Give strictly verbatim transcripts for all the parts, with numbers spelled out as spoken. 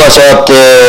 alltså att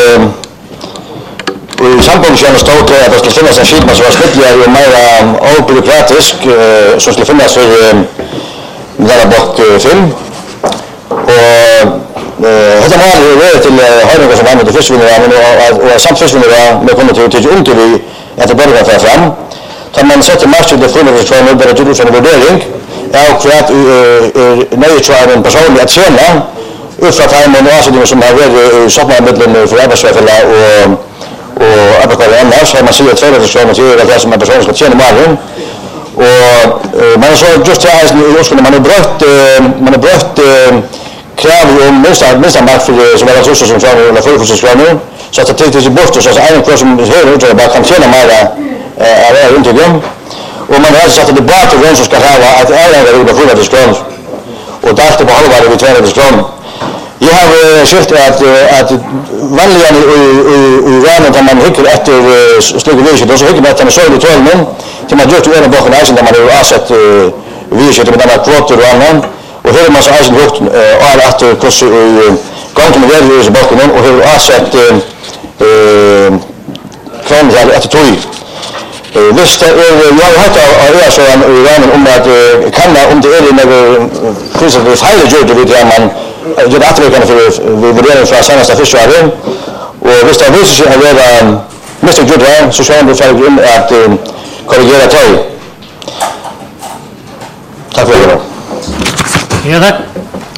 i sambandsjön stod det att det skulle finnas en skitma som var smittligare och mer obyråkratisk som skulle finnas för denna bok film. Och detta var ju till höjningar som använde fiskvinnorna och samt fiskvinnorna med kommer till till under vi att det börjar för fram. Så man sätter matchen det för det från det till en värdering. Jag tror att nej tror jag en person att känna utför time och alltså som har varit sommaren för arbetsfälla och och arbetsfälla annars har man ser att två personer till att som en person ska tjäna mer och man så just det är just när man har brött man har brött krav om nästan nästan mark för som är resurser som får eller för för så att det till bort så att en person som hör ut bara kan tjäna mer är runt igen och man har satt det bara till vem som ska ha att ägaren är på det skål och därför behåller vi två det skål. Jag har sett att att vanligen i i ramen där man hickar efter sluggevision då så hickar man att man så det tål men till man gjort en boken där man har asset vi ser med den kvoter och annan och hur man så har gjort all att kurs gången med det i boken och hur asset eh kan jag att tog visst jag har hört av så en ramen om att kan om det är några finns det fejl gjort det vid man det är attraktivt för vi värderar för senaste fiskaren och visst har vi så har det mister Jordan så ska vi få in att korrigera tag. Tack för det. Ja, tack.